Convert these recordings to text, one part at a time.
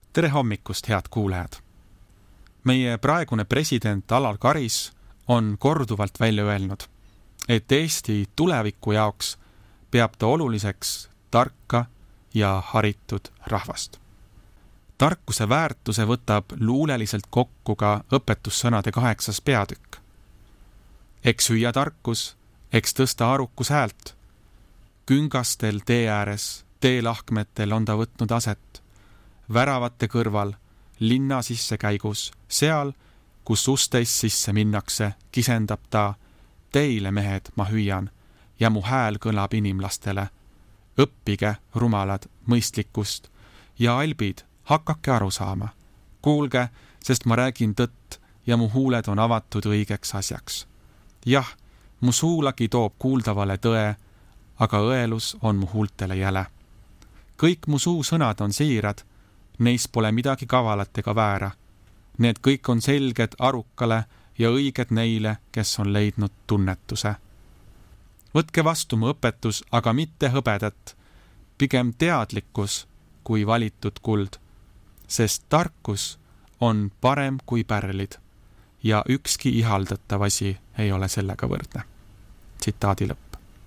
Tere hommikust, head kuulajad! Meie praegune president Alar Karis on korduvalt välja öelnud, et Eesti tuleviku jaoks peab ta oluliseks tarka ja haritud rahvast. Tarkuse väärtuse võtab luuleliselt kokku ka õpetussõnade 8. peatükk. Eks hüüa tarkus, eks tõsta arukus häält. Küngastel tee ääres, teelahkmetel on ta võtnud aset. Väravate kõrval, linna sisse käigus, seal, kus usteis sisse minnakse, kisendab ta, teile mehed ma hüüan, ja mu hääl kõlab inimlastele. Õppige, rumalad, mõistlikkust, ja albid, hakake aru saama. Kuulge, sest ma räägin tõtt ja mu huuled on avatud õigeks asjaks. Jah, mu suulagi toob kuuldavale tõe, aga õelus on mu huultele jäle. Kõik mu suusõnad on siirad, neis pole midagi kavalat ega väära. Need kõik on selged arukale ja õiged neile, kes on leidnud tunnetuse. Võtke vastu mu õpetus, aga mitte hõbedat, pigem teadlikkus kui valitud kuld, sest tarkus on parem kui pärlid ja ükski ihaldatav asi ei ole sellega võrdne. Tsitaadi lõpp.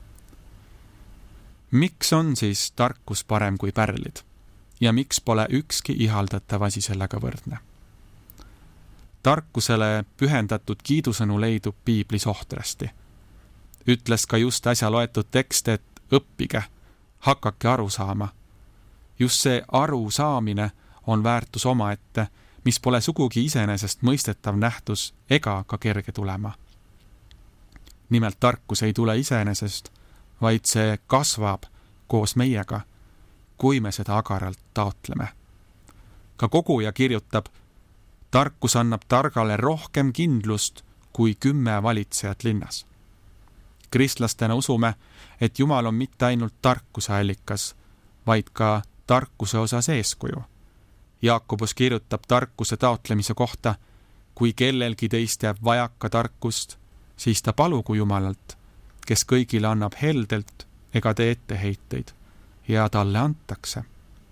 Miks on siis tarkus parem kui pärlid ja miks pole ükski ihaldatav asi sellega võrdne? Tarkusele pühendatud kiidusõnu leidub piiblis ohtrasti. Ütles ka just äsja loetud tekst, et õppige, hakake aru saama. Just see aru saamine on väärtus omaette, mis pole sugugi iseenesest mõistetav nähtus ega ka kerge tulema. Nimelt tarkus ei tule iseenesest, vaid see kasvab koos meiega, kui me seda agaralt taotleme. Ka koguja kirjutab, tarkus annab targale rohkem kindlust kui 10 valitsejat linnas. Kristlastena usume, et Jumal on mitte ainult tarkuse allikas, vaid ka tarkuse osas eeskuju. Jaakobus kirjutab tarkuse taotlemise kohta, kui kellelgi teist jääb vajaka tarkust, siis ta palugu Jumalalt, kes kõigile annab heldelt ega tee etteheiteid, ja talle antakse.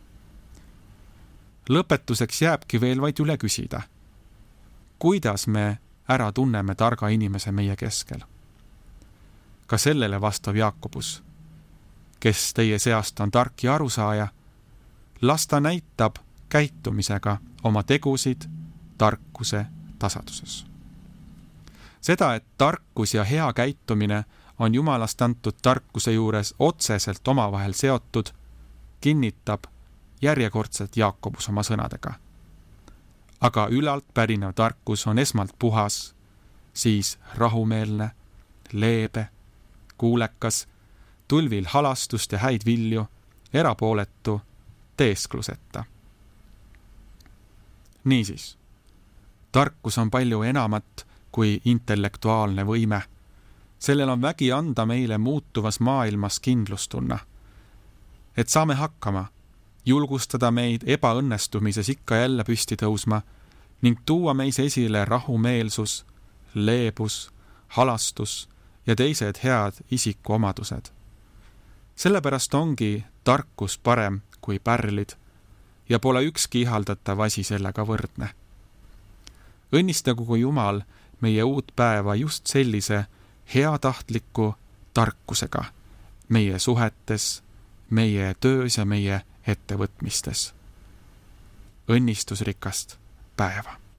Lõpetuseks jääbki veel vaid üle küsida, kuidas me ära tunneme targa inimese meie keskel? Ka sellele vastab Jaakobus, kes teie seast on tark ja arusaaja, las ta näitab käitumisega oma tegusid tarkuse tasaduses. Seda, et tarkus ja hea käitumine on Jumalast antud tarkuse juures otseselt omavahel seotud, kinnitab järjekordselt Jaakobus oma sõnadega. Aga ülalt pärinev tarkus on esmalt puhas, siis rahumeelne, leebe, kuulekas, tulvil halastust ja häid vilju, erapooletu, teeskluseta. Niisiis, tarkus on palju enamat kui intellektuaalne võime. Sellel on vägi anda meile muutuvas maailmas kindlustunna, et saame hakkama, julgustada meid ebaõnnestumises ikka jälle püsti tõusma ning tuua meis esile rahumeelsus, leebus, halastus ja teised head isikuomadused. Sellepärast ongi tarkus parem kui pärlid ja pole ükski ihaldatav asi sellega võrdne. Õnnistagu Jumal meie uut päeva just sellise heatahtliku tarkusega meie suhetes, meie töös ja meie ettevõtmistes. Õnnistusrikast päeva!